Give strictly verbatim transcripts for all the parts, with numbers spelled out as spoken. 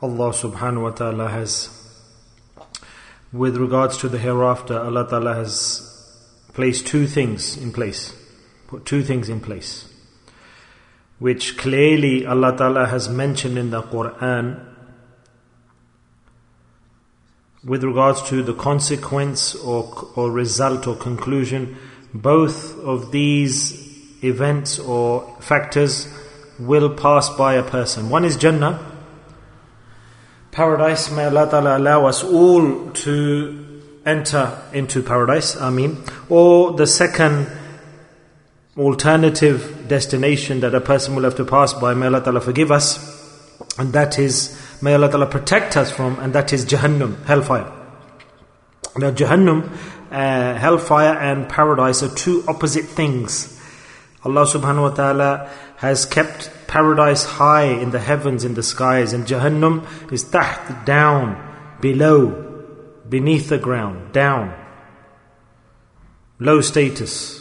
Allah subhanahu wa ta'ala has, with regards to the hereafter, Allah ta'ala has placed two things in place. Put two things in place, which clearly Allah ta'ala has mentioned in the Quran with regards to the consequence or, or result or conclusion. Both of these events or factors will pass by a person. One is Jannah, paradise. May Allah Ta'ala allow us all to enter into paradise, Ameen. Or the second alternative destination that a person will have to pass by, may Allah Ta'ala forgive us, and that is, may Allah Ta'ala protect us from, and that is Jahannam, hellfire. Now Jahannam, uh, hellfire and paradise are two opposite things. Allah subhanahu wa ta'ala has kept paradise high in the heavens, in the skies, and Jahannam is taht, down, below, beneath the ground, down, low status.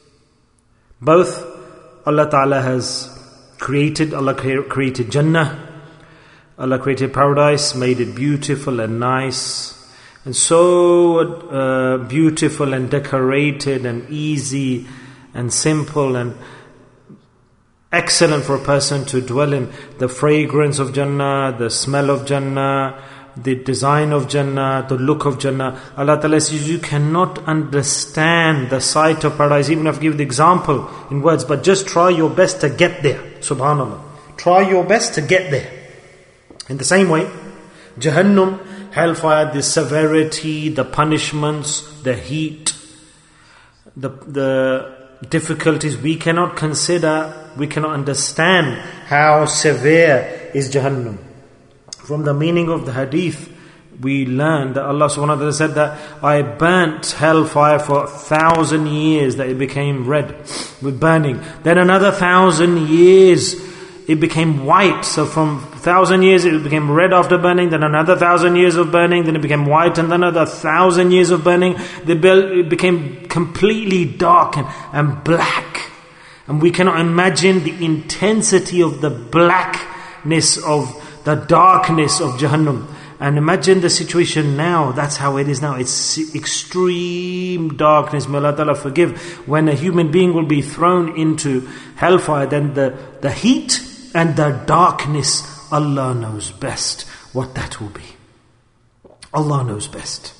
Both Allah ta'ala has created. Allah created Jannah, Allah created paradise, made it beautiful and nice, and so uh, beautiful and decorated and easy and simple and excellent for a person to dwell in. The fragrance of Jannah, the smell of Jannah, the design of Jannah, the look of Jannah. Allah Ta'ala says you cannot understand the sight of paradise, even if I give the example in words, but just try your best to get there. Subhanallah. Try your best to get there. In the same way, Jahannam, hellfire, the severity, the punishments, the heat, the the difficulties, we cannot consider, we cannot understand how severe is Jahannam. From the meaning of the hadith, we learn that Allah subhanahu wa ta'ala said that I burnt hellfire for a thousand years, that it became red with burning. Then another thousand years it became white. So from thousand years it became red after burning, then another thousand years of burning, then it became white, and then another thousand years of burning. It became completely dark and, and black. And we cannot imagine the intensity of the blackness of the darkness of Jahannam. And imagine the situation now. That's how it is now. It's extreme darkness. May Allah Ta'ala forgive. When a human being will be thrown into hellfire, then the, the heat and the darkness, Allah knows best what that will be. Allah knows best.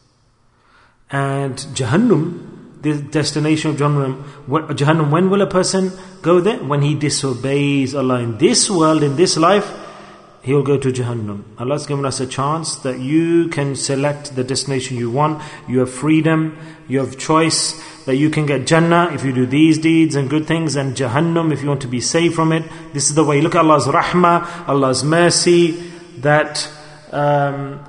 And Jahannam, the destination of Jahannam, Jahannam, when will a person go there? When he disobeys Allah in this world, in this life, he will go to Jahannam. Allah has given us a chance that you can select the destination you want. You have freedom, you have choice, that you can get Jannah if you do these deeds and good things, and Jahannam if you want to be saved from it. This is the way. Look at Allah's rahmah, Allah's mercy, that um,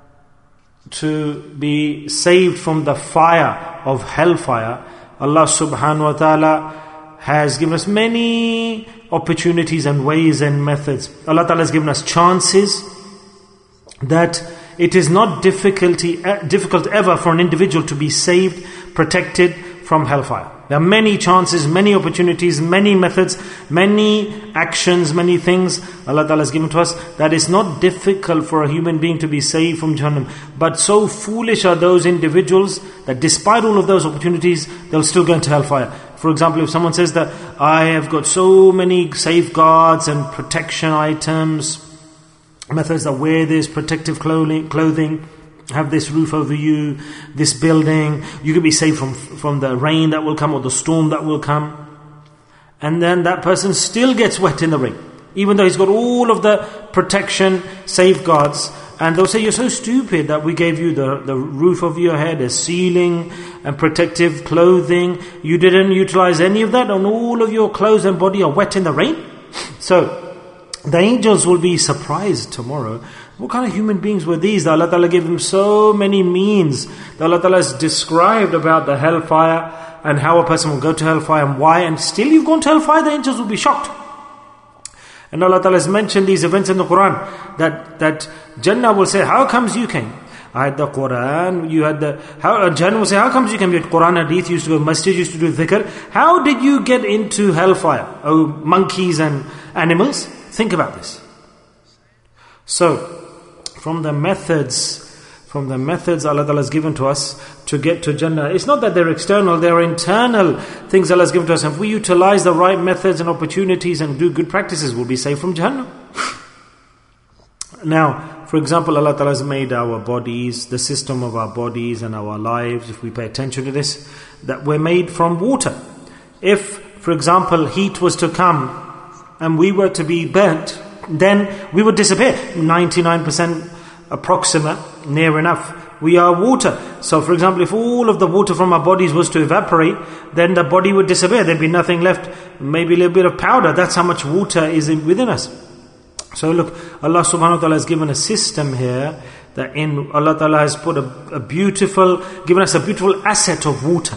to be saved from the fire of hellfire, Allah subhanahu wa ta'ala has given us many opportunities and ways and methods. Allah Ta'ala has given us chances, that it is not difficulty, uh, difficult ever for an individual to be saved, protected from hellfire. There are many chances, many opportunities, many methods, many actions, many things Allah Ta'ala has given to us, that is not difficult for a human being to be saved from Jahannam. But so foolish are those individuals that despite all of those opportunities, they'll still go into hellfire. For example, if someone says that I have got so many safeguards and protection items, methods that wear this protective clothing, clothing, have this roof over you, this building, you can be safe from, from the rain that will come or the storm that will come. And then that person still gets wet in the rain, even though he's got all of the protection, safeguards. And they'll say, you're so stupid that we gave you the, the roof over your head, a ceiling and protective clothing. You didn't utilize any of that, and all of your clothes and body are wet in the rain. So the angels will be surprised tomorrow. What kind of human beings were these? That Allah Ta'ala gave them so many means. That Allah Ta'ala has described about the hellfire and how a person will go to hellfire and why. And still you've gone to hellfire, the angels will be shocked. And Allah Ta'ala has mentioned these events in the Quran, that, that Jannah will say, how comes you came? I had the Quran, you had the... How, Jannah will say, how comes you came? You had Quran, Hadith, you used to go masjid, you used to do dhikr. How did you get into hellfire? Oh, monkeys and animals? Think about this. So, from the methods, from the methods Allah Ta'ala has given to us to get to Jannah, it's not that they're external, they're internal things Allah has given to us. If we utilize the right methods and opportunities and do good practices, we'll be safe from Jahannam. Now, for example, Allah Ta'ala has made our bodies, the system of our bodies and our lives, if we pay attention to this, that we're made from water. If, for example, heat was to come and we were to be burnt, then we would disappear. ninety-nine percent approximate, near enough. We are water. So, for example, if all of the water from our bodies was to evaporate, then the body would disappear. There'd be nothing left, maybe a little bit of powder. That's how much water is in, within us. So look, Allah subhanahu wa ta'ala has given a system here that in Allah ta'ala has put a, a beautiful, given us a beautiful asset of water.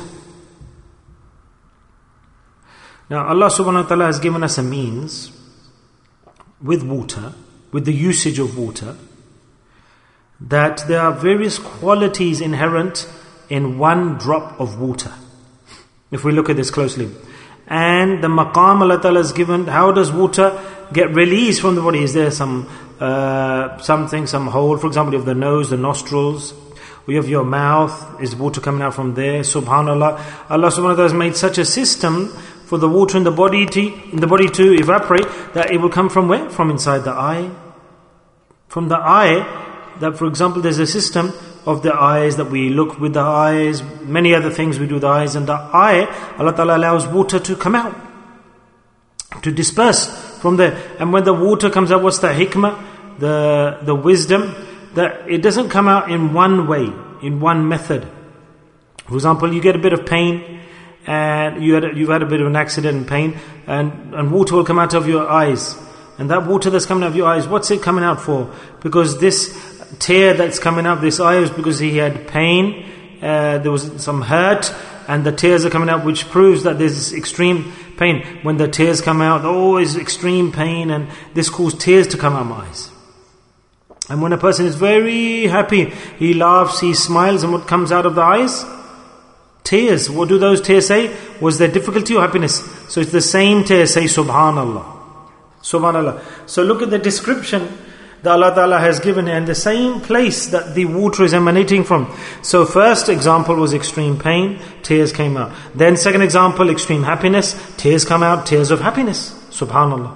Now Allah subhanahu wa ta'ala has given us a means with water, with the usage of water, that there are various qualities inherent in one drop of water. If we look at this closely. And the maqam Allah Ta'ala has given, how does water get released from the body? Is there some uh, something, some hole? For example, you have the nose, the nostrils. We have your mouth. Is water coming out from there? Subhanallah. Allah subhanahu wa ta'ala has made such a system for the water in the body to, in the body to evaporate, that it will come from where? From inside the eye. From the eye, that for example there's a system of the eyes, that we look with the eyes, many other things we do with the eyes, and the eye, Allah Ta'ala allows water to come out, to disperse from there. And when the water comes out, what's the hikmah, the the wisdom, that it doesn't come out in one way, in one method. For example, you get a bit of pain, and you had a, you've had a bit of an accident and pain, and, and water will come out of your eyes. And that water that's coming out of your eyes, what's it coming out for? Because this tear that's coming out of this eye is because he had pain, uh, there was some hurt, and the tears are coming out, which proves that there's this extreme pain. When the tears come out, oh, it's extreme pain, and this caused tears to come out of my eyes. And when a person is very happy, he laughs, he smiles, and what comes out of the eyes? Tears. What do those tears say? Was there difficulty or happiness? So it's the same tears, say Subhanallah. Subhanallah. So look at the description that Allah Ta'ala has given, and the same place that the water is emanating from. So first example was extreme pain, tears came out. Then second example, extreme happiness, tears come out, tears of happiness. Subhanallah.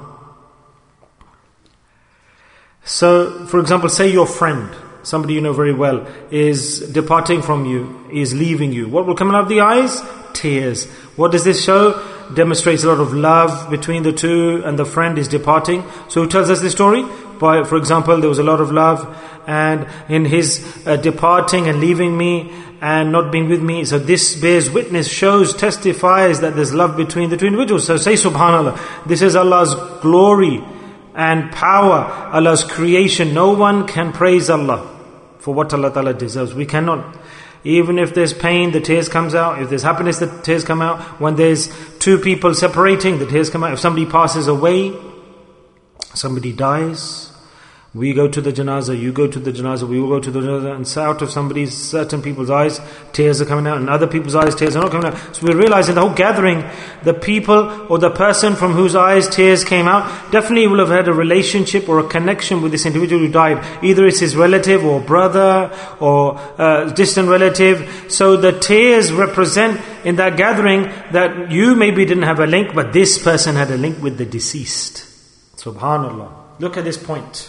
So, for example, say your friend, somebody you know very well, is departing from you, is leaving you. What will come out of the eyes? Tears. What does this show? Demonstrates a lot of love between the two, and the friend is departing. So who tells us this story? By, for example, there was a lot of love, and in his uh, departing and leaving me and not being with me, so this bears witness, shows, testifies that there's love between the two individuals. So say Subhanallah. This is Allah's glory and power, Allah's creation. No one can praise Allah for what Allah Ta'ala deserves. We cannot. Even if there's pain, the tears comes out. If there's happiness, the tears come out. When there's two people separating, the tears come out. If somebody passes away, somebody dies, we go to the janazah, you go to the janazah, we will go to the janazah, and out of somebody's, certain people's eyes, tears are coming out, and other people's eyes, tears are not coming out. So we realize in the whole gathering, the people or the person from whose eyes tears came out, definitely will have had a relationship or a connection with this individual who died. Either it's his relative or brother or uh, distant relative. So the tears represent in that gathering that you maybe didn't have a link, but this person had a link with the deceased. Subhanallah. Look at this point.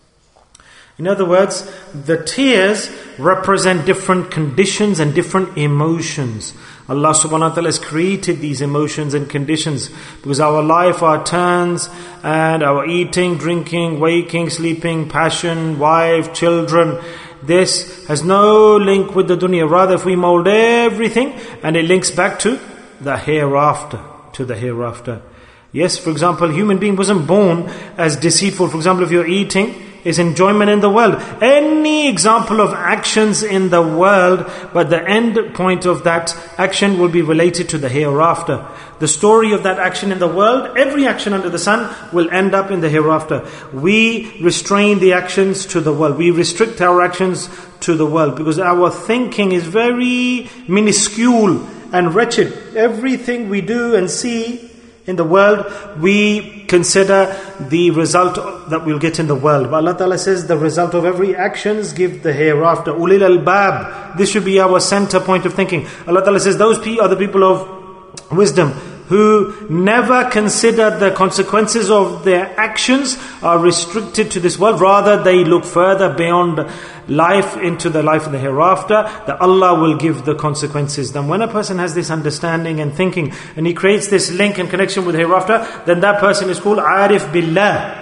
In other words, the tears represent different conditions and different emotions. Allah subhanahu wa ta'ala has created these emotions and conditions because our life, our turns, and our eating, drinking, waking, sleeping, passion, wife, children, this has no link with the dunya. Rather, if we mold everything, and it links back to the hereafter, to the hereafter. Yes, for example, human being wasn't born as deceitful. For example, if you're eating, is enjoyment in the world. Any example of actions in the world, but the end point of that action will be related to the hereafter. The story of that action in the world, every action under the sun will end up in the hereafter. We restrain the actions to the world. We restrict our actions to the world because our thinking is very minuscule and wretched. Everything we do and see in the world, we consider the result that we'll get in the world. But Allah Ta'ala says the result of every actions give the hereafter. Ulil albab. This should be our center point of thinking. Allah Ta'ala says those are the people of wisdom who never consider the consequences of their actions are restricted to this world. Rather, they look further beyond life into the life of the hereafter, that Allah will give the consequences. Then when a person has this understanding and thinking, and he creates this link and connection with the hereafter, then that person is called Arif Billah.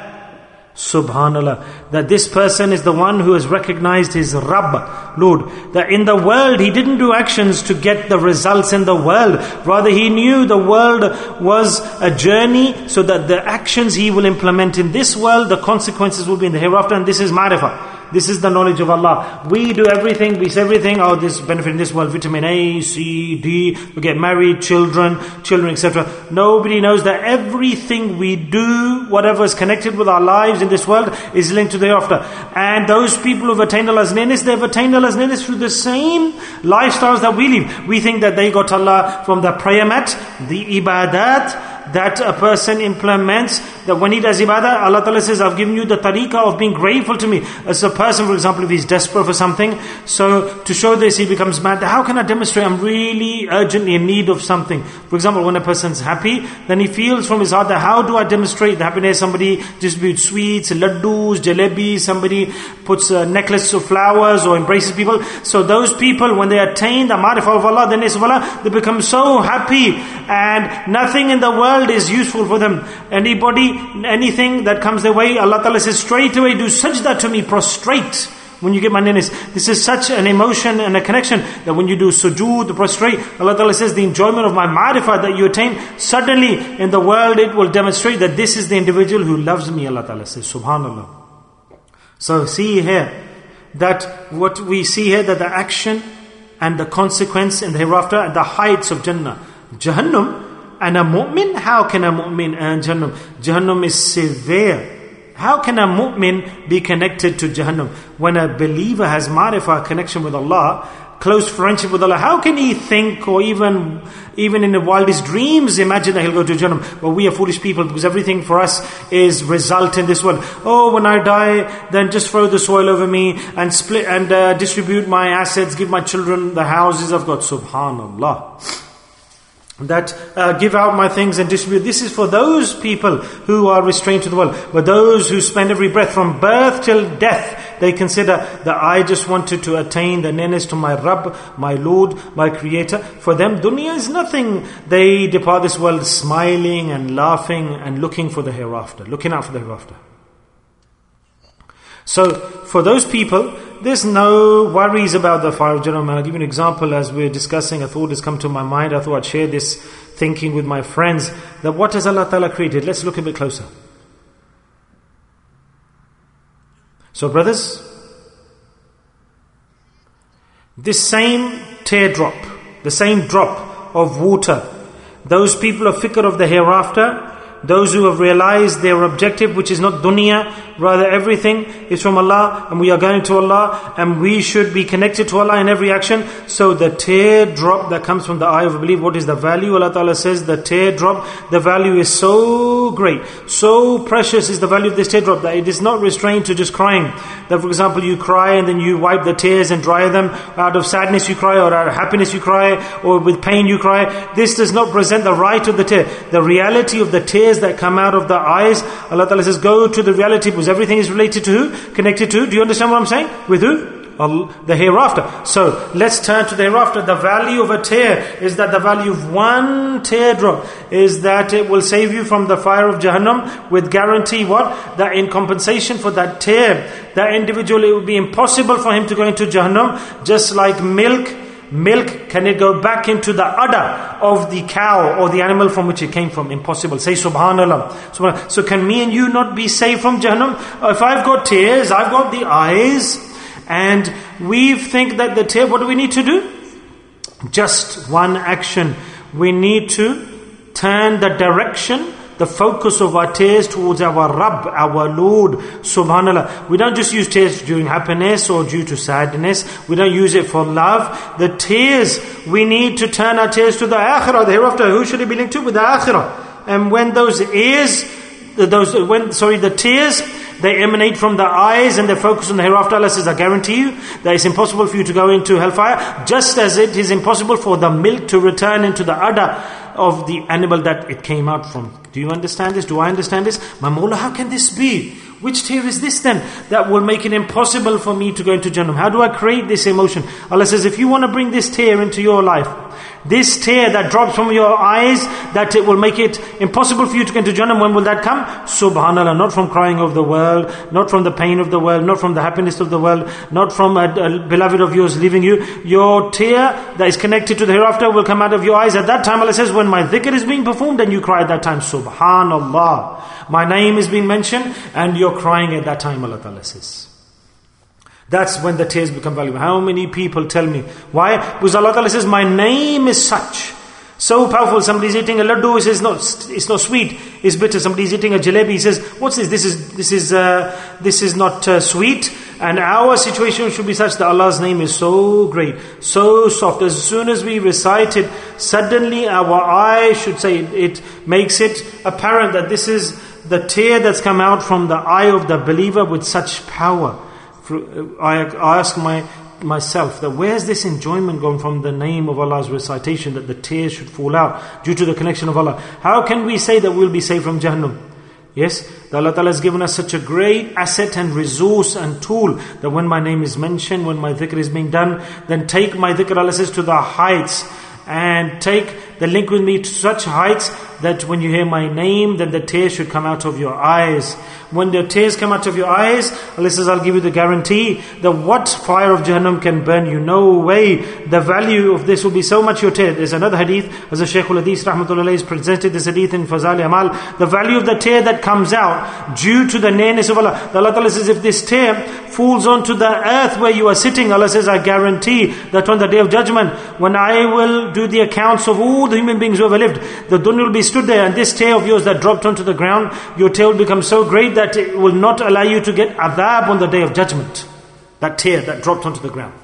Subhanallah. That this person is the one who has recognized his Rabb, Lord. That in the world, he didn't do actions to get the results in the world. Rather, he knew the world was a journey, so that the actions he will implement in this world, the consequences will be in the hereafter. And this is Ma'rifah. This is the knowledge of Allah. We do everything, we say everything, oh, this benefit in this world, vitamin A, C, D, we get married, children, children, et cetera. Nobody knows that everything we do, whatever is connected with our lives in this world, is linked to the hereafter. And those people who've attained Allah's nearness, they've attained Allah's nearness through the same lifestyles that we live. We think that they got Allah from the prayer mat, the ibadat, that a person implements, that when he does ibadah, Allah Ta'ala says, I've given you the tariqah of being grateful to me. As a person, for example, if he's desperate for something, so to show this, he becomes mad. How can I demonstrate I'm really urgently in need of something? For example, when a person's happy, then he feels from his heart that how do I demonstrate the happiness? Somebody distributes sweets, laddus, jalebis, somebody puts a necklace of flowers or embraces people. So those people, when they attain the ma'rifah of Allah, the nearness of Allah, they become so happy, and nothing in the world is useful for them. Anybody, anything that comes their way, Allah Ta'ala says straight away, do sajda to me, prostrate when you get my nearness. This is such an emotion and a connection that when you do sujood, prostrate, Allah Ta'ala says the enjoyment of my ma'rifah that you attain, suddenly in the world it will demonstrate that this is the individual who loves me, Allah Ta'ala says. Subhanallah. So see here that what we see here, that the action and the consequence in the hereafter at the heights of Jannah. Jahannam and a mu'min, how can a mu'min earn Jahannam? Jahannam is severe. How can a mu'min be connected to Jahannam? When a believer has ma'rifah, connection with Allah, close friendship with Allah, how can he think or even even in the wildest dreams imagine that he'll go to Jahannam? But we are foolish people, because everything for us is result in this world. Oh, when I die, then just throw the soil over me and split and uh, distribute my assets, give my children the houses I've got. Subhanallah. That uh, give out my things and distribute. This is for those people who are restrained to the world. But those who spend every breath from birth till death, they consider that I just wanted to attain the nearness to my Rabb, my Lord, my Creator. For them, dunya is nothing. They depart this world smiling and laughing and looking for the hereafter, looking out for the hereafter. So, for those people, there's no worries about the fire of Jahannam. I'll give you an example. As we're discussing, a thought has come to my mind. I thought I'd share this thinking with my friends. That what has Allah Ta'ala created? Let's look a bit closer. So brothers, this same teardrop, the same drop of water, those people of fikr of the hereafter, those who have realized their objective, which is not dunya, rather everything is from Allah, and we are going to Allah, and we should be connected to Allah in every action. So the teardrop that comes from the eye of a believer, what is the value? Allah Ta'ala says the teardrop, the value is so great, so precious is the value of this teardrop, that it is not restrained to just crying. That for example, you cry and then you wipe the tears and dry them. Out of sadness you cry, or out of happiness you cry, or with pain you cry. This does not present the right of the tear. The reality of the tear that come out of the eyes, Allah Ta'ala says, go to the reality, because everything is related to who? Connected to, do you understand what I'm saying? With who? Allah, the hereafter. So, let's turn to the hereafter. The value of a tear is that the value of one teardrop is that it will save you from the fire of Jahannam, with guarantee what? That in compensation for that tear, that individual, it will be impossible for him to go into Jahannam, just like milk. Milk, can it go back into the udder of the cow or the animal from which it came from? Impossible. Say Subhanallah. Subhanallah. So can me and you not be saved from Jahannam? If I've got tears, I've got the eyes, and we think that the tear, what do we need to do? Just one action. We need to turn the direction, the focus of our tears towards our Rabb, our Lord, Subhanallah. We don't just use tears during happiness or due to sadness. We don't use it for love. The tears, we need to turn our tears to the Akhirah, the hereafter. Who should it be linked to? With the Akhirah. And when those ears, those when sorry, the tears, they emanate from the eyes and they focus on the hereafter, Allah says, I guarantee you that it's impossible for you to go into hellfire, just as it is impossible for the milk to return into the udder of the animal that it came out from. Do you understand this? Do I understand this? My Mawla, how can this be? Which tear is this then that will make it impossible for me to go into Jannah? How do I create this emotion? Allah says, if you want to bring this tear into your life, this tear that drops from your eyes, that it will make it impossible for you to get into Jannah, when will that come? Subhanallah, not from crying over the world, not from the pain of the world, not from the happiness of the world, not from a, a beloved of yours leaving you. Your tear that is connected to the hereafter will come out of your eyes. At that time, Allah says, when my dhikr is being performed, and you cry at that time, Subhanallah, my name is being mentioned, and you're crying at that time, Allah Ta'ala says. That's when the tears become valuable. How many people tell me? Why? Because Allah Ta'ala says, my name is such. So powerful. Somebody's eating a laddu, he says, no, it's not sweet, it's bitter. Somebody's eating a jalebi, he says, what's this? This is this is uh, this is not uh, sweet. And our situation should be such that Allah's name is so great, so soft. As soon as we recite it, suddenly our eye should say, it makes it apparent that this is the tear that's come out from the eye of the believer with such power. I ask my myself that where's this enjoyment gone from the name of Allah's recitation, that the tears should fall out due to the connection of Allah? How can we say that we'll be saved from Jahannam? Yes, Allah Ta'ala has given us such a great asset and resource and tool that when my name is mentioned, when my dhikr is being done, then take my dhikr, Allah says, to the heights, and take the link with me to such heights that when you hear my name, then the tears should come out of your eyes. When the tears come out of your eyes, Allah says, I'll give you the guarantee that what fire of Jahannam can burn you? No way. The value of this will be so much your tear. There's another hadith, as the Shaykh al-Hadith rahmatullah has presented this hadith in Fazal Amal. The value of the tear that comes out due to the nearness of Allah. Allah Ta'ala says, if this tear falls onto the earth where you are sitting, Allah says, I guarantee that on the day of judgment, when I will do the accounts of all the human beings who have lived, the dunya will be stood there, and this tear of yours that dropped onto the ground, your tear will become so great that it will not allow you to get adhab on the day of judgment. That tear that dropped onto the ground.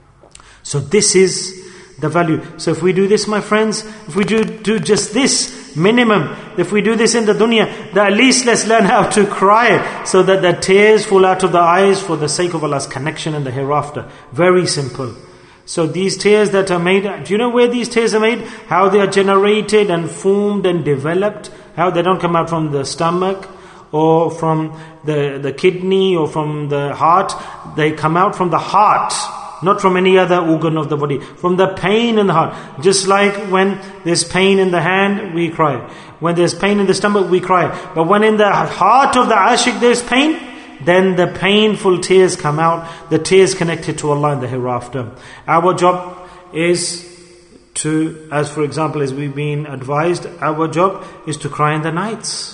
So this is the value. So if we do this, my friends, if we do, do just this minimum, if we do this in the dunya, then at least let's learn how to cry so that the tears fall out of the eyes for the sake of Allah's connection in the hereafter. Very simple. So these tears that are made, do you know where these tears are made? How they are generated and formed and developed? How they don't come out from the stomach or from the, the kidney or from the heart. They come out from the heart, not from any other organ of the body. From the pain in the heart. Just like when there's pain in the hand, we cry. When there's pain in the stomach, we cry. But when in the heart of the ashik there's pain, then the painful tears come out, the tears connected to Allah in the hereafter. Our job is to, as for example, as we've been advised, our job is to cry in the nights.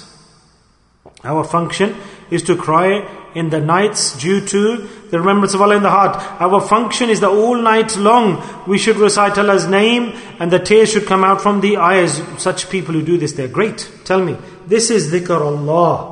Our function is to cry in the nights due to the remembrance of Allah in the heart. Our function is that all night long we should recite Allah's name and the tears should come out from the eyes. Such people who do this, they're great. Tell me, this is dhikr Allah.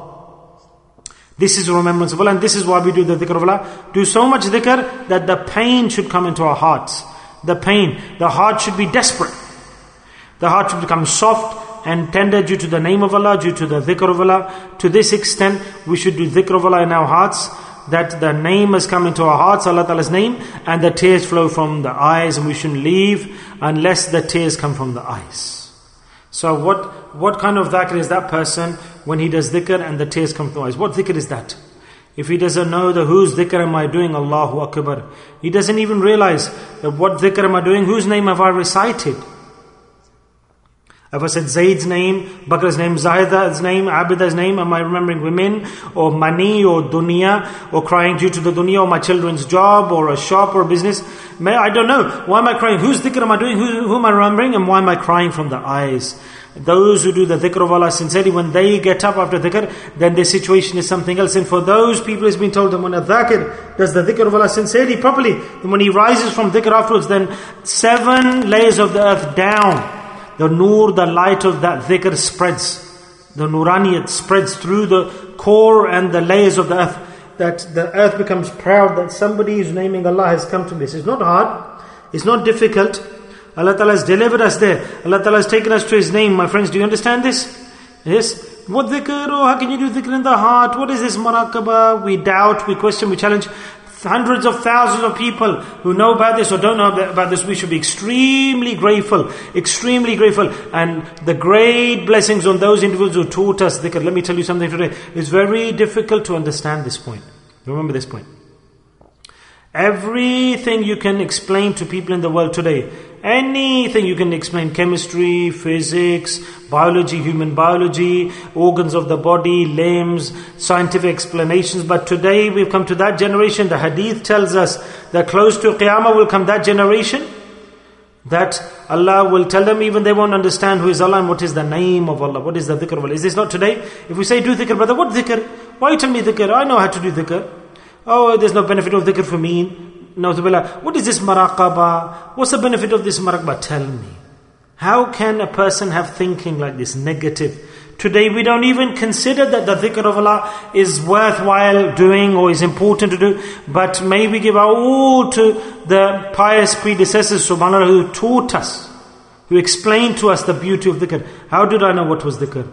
This is remembrance of Allah, and this is why we do the dhikr of Allah. Do so much dhikr that the pain should come into our hearts. The pain, the heart should be desperate. The heart should become soft and tender due to the name of Allah, due to the dhikr of Allah. To this extent, we should do dhikr of Allah in our hearts, that the name has come into our hearts, Allah Ta'ala's name, and the tears flow from the eyes, and we shouldn't leave unless the tears come from the eyes. So what what kind of dhikr is that person when he does dhikr and the tears come from the eyes? What dhikr is that? If he doesn't know the whose dhikr am I doing, Allahu Akbar. He doesn't even realize that what dhikr am I doing, whose name have I recited? Have I said Zayd's name, Bakr's name, Zahida's name, Abida's name? Am I remembering women or money or dunya or crying due to the dunya or my children's job or a shop or a business? May, I don't know. Why am I crying? Whose dhikr am I doing? Who, who am I remembering? And why am I crying from the eyes? Those who do the dhikr of Allah sincerely, when they get up after dhikr, then their situation is something else. And for those people, it's been told that when a dhakir does the dhikr of Allah sincerely, properly, then when he rises from dhikr afterwards, then seven layers of the earth down, the nur, the light of that dhikr spreads. The nuraniyat spreads through the core and the layers of the earth. That the earth becomes proud that somebody is naming Allah has come to this. It's not hard. It's not difficult. Allah Ta'ala has delivered us there. Allah Ta'ala has taken us to His name. My friends, do you understand this? Yes. What dhikr? Oh, how can you do dhikr in the heart? What is this maraqabah? We doubt, we question, we challenge. Hundreds of thousands of people who know about this or don't know about this, we should be extremely grateful, extremely grateful. And the great blessings on those individuals who taught us dhikr. Let me tell you something today. It's very difficult to understand this point. Remember this point. Everything you can explain to people in the world today, anything you can explain, chemistry, physics, biology, human biology, organs of the body, limbs, scientific explanations. But today we've come to that generation. The hadith tells us that close to Qiyamah will come that generation that Allah will tell them, even they won't understand who is Allah and what is the name of Allah, what is the dhikr of Allah. Is this not today? If we say do dhikr, brother, what dhikr? Why you tell me dhikr? I know how to do dhikr. Oh, there's no benefit of dhikr for me. No, what is this maraqabah? What's the benefit of this maraqabah? Tell me. How can a person have thinking like this, negative? Today we don't even consider that the dhikr of Allah is worthwhile doing or is important to do. But may we give our all to the pious predecessors, subhanAllah, who taught us, who explained to us the beauty of dhikr. How did I know what was dhikr?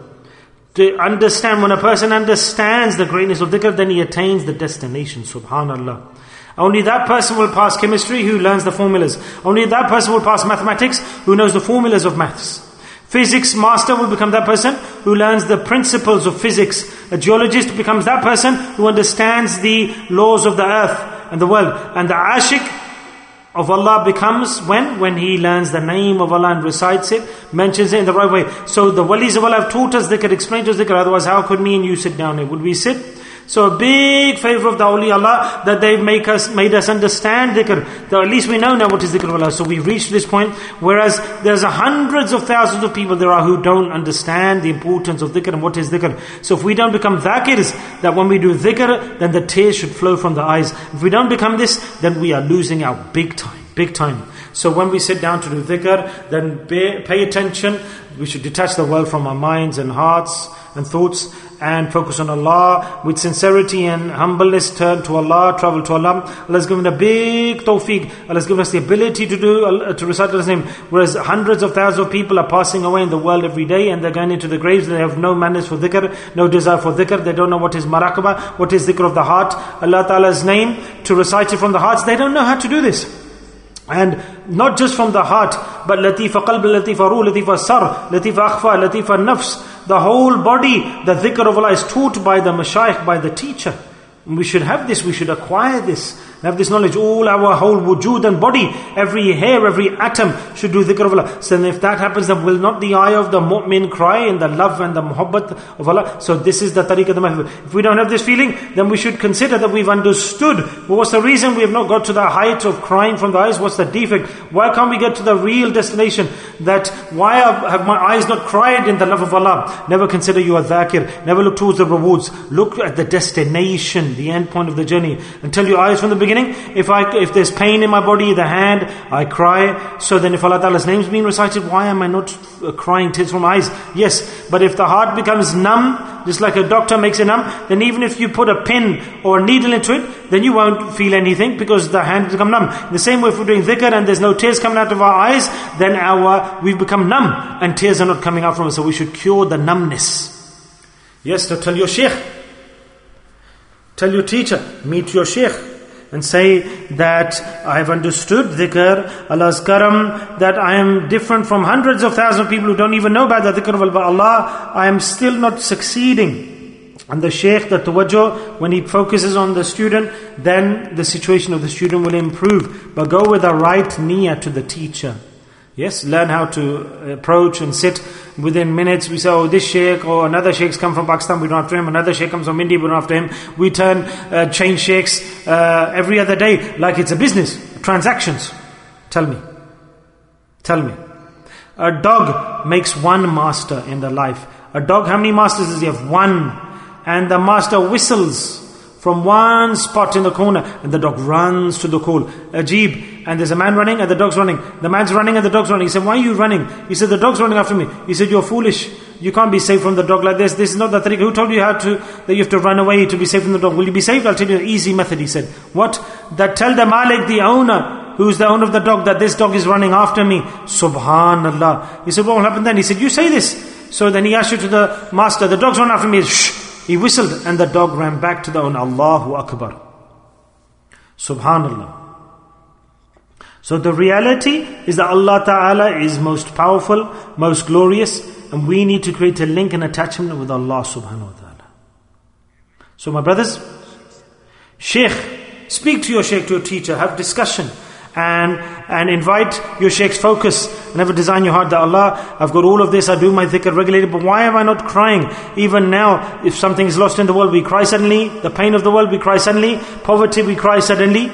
To understand, when a person understands the greatness of dhikr, then he attains the destination, subhanAllah. Only that person will pass chemistry who learns the formulas. Only that person will pass mathematics who knows the formulas of maths. Physics master will become that person who learns the principles of physics. A geologist becomes that person who understands the laws of the earth and the world. And the ashik of Allah becomes when? When he learns the name of Allah and recites it, mentions it in the right way. So the walis of Allah have taught us dhikr, explained to us dhikr. Otherwise, how could me and you sit down here? Would we sit? So a big favor of the awliya Allah that they've make us, made us understand dhikr. That at least we know now what is dhikr of Allah. So we've reached this point, whereas there's hundreds of thousands of people there are who don't understand the importance of dhikr and what is dhikr. So if we don't become dhakirs, that when we do dhikr, then the tears should flow from the eyes. If we don't become this, then we are losing out big time, big time. So when we sit down to do dhikr, then pay, pay attention. We should detach the world from our minds and hearts and thoughts and focus on Allah with sincerity and humbleness. Turn to Allah, travel to Allah. Allah has given a big tawfiq. Allah has given us the ability to do to recite Allah's name. Whereas hundreds of thousands of people are passing away in the world every day and they're going into the graves. They have no manners for dhikr, no desire for dhikr. They don't know what is maraqabah, what is dhikr of the heart, Allah Ta'ala's name, to recite it from the hearts. They don't know how to do this. And not just from the heart, but latifa qalb, latifa ruh, latifa sar, latifa akhfa, latifa nafs. The whole body, the dhikr of Allah is taught by the mashayikh, by the teacher. We should have this, we should acquire this, have this knowledge. All our whole wujud and body, every hair, every atom should do dhikr of Allah. So if that happens, then will not the eye of the mu'min cry in the love and the muhabbat of Allah? So this is the tariqah, the mahbub. If we don't have this feeling, then we should consider that we've understood. But what's the reason we have not got to the height of crying from the eyes? What's the defect? Why can't we get to the real destination? That why have my eyes not cried in the love of Allah? Never consider you a dhakir. Never look towards the rewards. Look at the destination, the end point of the journey. And tell your eyes from the beginning, if I if there's pain in my body, the hand, I cry. So then if Allah Ta'ala's name is being recited, why am I not crying tears from my eyes? Yes, but if the heart becomes numb, just like a doctor makes it numb, then even if you put a pin or a needle into it, then you won't feel anything because the hand become numb. In the same way, if we're doing dhikr and there's no tears coming out of our eyes, then our we've become numb and tears are not coming out from us. So we should cure the numbness. Yes, so tell your sheikh, tell your teacher, meet your sheikh and say that I have understood dhikr, Allah's karam, that I am different from hundreds of thousands of people who don't even know about the dhikr of Allah. I am still not succeeding. And the shaykh, the tawajjuh, when he focuses on the student, then the situation of the student will improve. But go with the right niyyah to the teacher. Yes, learn how to approach and sit. Within minutes we say, oh, this sheikh or another sheikh's come from Pakistan, we don't after him. Another sheikh comes from India, we don't after him. We turn, uh, change sheikhs uh, every other day like it's a business, transactions. Tell me. Tell me. A dog makes one master in the life. A dog, how many masters does he have? One. And the master whistles from one spot in the corner and the dog runs to the call. Ajib. And there's a man running and the dog's running. The man's running and the dog's running. He said, why are you running? He said, the dog's running after me. He said, you're foolish. You can't be saved from the dog like this. This is not the tariqah. Who told you how to, that you have to run away to be saved from the dog? Will you be saved? I'll tell you an easy method, he said. What? That tell the Malik, the owner, who's the owner of the dog, that this dog is running after me. Subhanallah. He said, what will happen then? He said, you say this. So then he ushered to the master, the dogs run after me. Shh! He whistled and the dog ran back to the owner. Allahu Akbar. Subhanallah. So the reality is that Allah Ta'ala is most powerful, most glorious, and we need to create a link and attachment with Allah Subhanahu Wa Ta'ala. So my brothers, Shaykh, speak to your Shaykh, to your teacher, have discussion, and and invite your Shaykh's focus. Never design your heart that Allah, I've got all of this, I do my dhikr regularly, but why am I not crying? Even now, if something is lost in the world, we cry suddenly. The pain of the world, we cry suddenly. Poverty, we cry suddenly.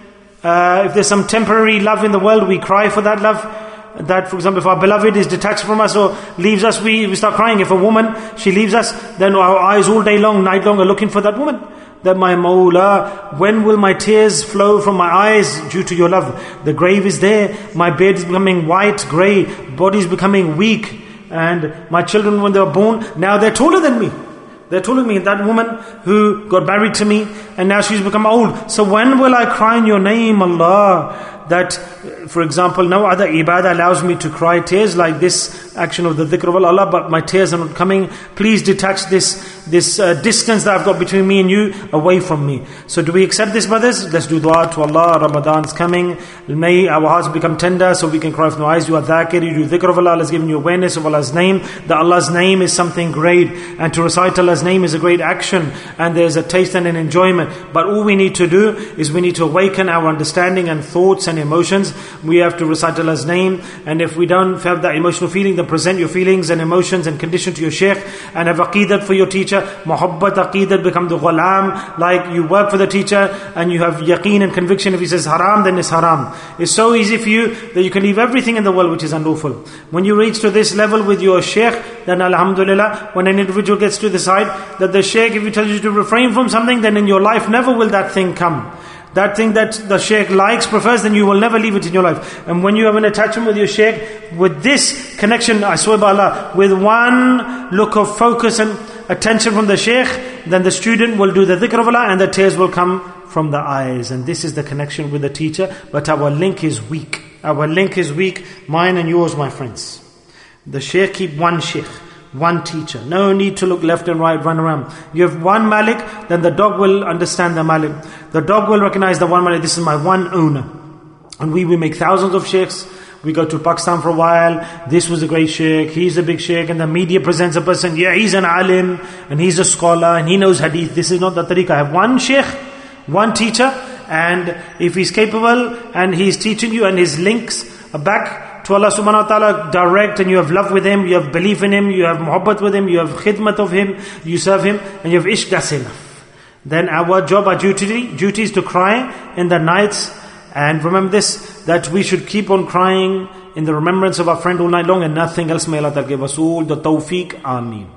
Uh, if there's some temporary love in the world, we cry for that love. That, for example, if our beloved is detached from us or leaves us, we, we start crying. If a woman, she leaves us, then our eyes all day long, night long are looking for that woman. That my Mawla, when will my tears flow from my eyes due to your love? The grave is there, my beard is becoming white, grey, body is becoming weak, and my children, when they were born, now they're taller than me. They're telling me that woman who got married to me and now she's become old. So when will I cry in your name, Allah? That, for example, no other ibadah allows me to cry tears like this action of the dhikr of Allah, but my tears are not coming. Please detach this this uh, distance that I've got between me and you away from me. So do we accept this, brothers? Let's do dua to Allah. Ramadan's coming. May our hearts become tender so we can cry from our eyes. You are dhakir, you do dhikr of Allah. Allah has given you awareness of Allah's name. That Allah's name is something great. And to recite Allah's name is a great action. And there's a taste and an enjoyment. But all we need to do is we need to awaken our understanding and thoughts and emotions. We have to recite Allah's name. And if we don't have that emotional feeling, then present your feelings and emotions and condition to your shaykh. And have aqeedat for your teacher. Muhabbat aqeedat, become the ghulam. Like you work for the teacher and you have yaqeen and conviction. If he says haram, then it's haram. It's so easy for you that you can leave everything in the world which is unlawful. When you reach to this level with your shaykh, then alhamdulillah, when an individual gets to the side that the shaykh, if he tells you to refrain from something, then in your life never will that thing come. That thing that the shaykh likes, prefers, then you will never leave it in your life. And when you have an attachment with your shaykh, with this connection, I swear by Allah, with one look of focus and attention from the shaykh, then the student will do the dhikr of Allah and the tears will come from the eyes. And this is the connection with the teacher. But our link is weak. Our link is weak. Mine and yours, my friends. The shaykh keep one shaykh, one teacher. No need to look left and right, run around. You have one malik, then the dog will understand the malik. The dog will recognize the one malik. This is my one owner. And we, we make thousands of shaykhs. We go to Pakistan for a while. This was a great shaykh. He's a big shaykh. And the media presents a person. Yeah, he's an alim. And he's a scholar. And he knows hadith. This is not the tariqah. I have one shaykh, one teacher. And if he's capable and he's teaching you and his links are back to Allah subhanahu wa ta'ala direct, and you have love with him, you have belief in him, you have muhabbat with him, you have khidmat of him, you serve him, and you have ishq, that's enough. Then our job, our duty, duty is to cry in the nights. And remember this, that we should keep on crying in the remembrance of our friend all night long and nothing else. May Allah give us all the tawfiq. Ameen.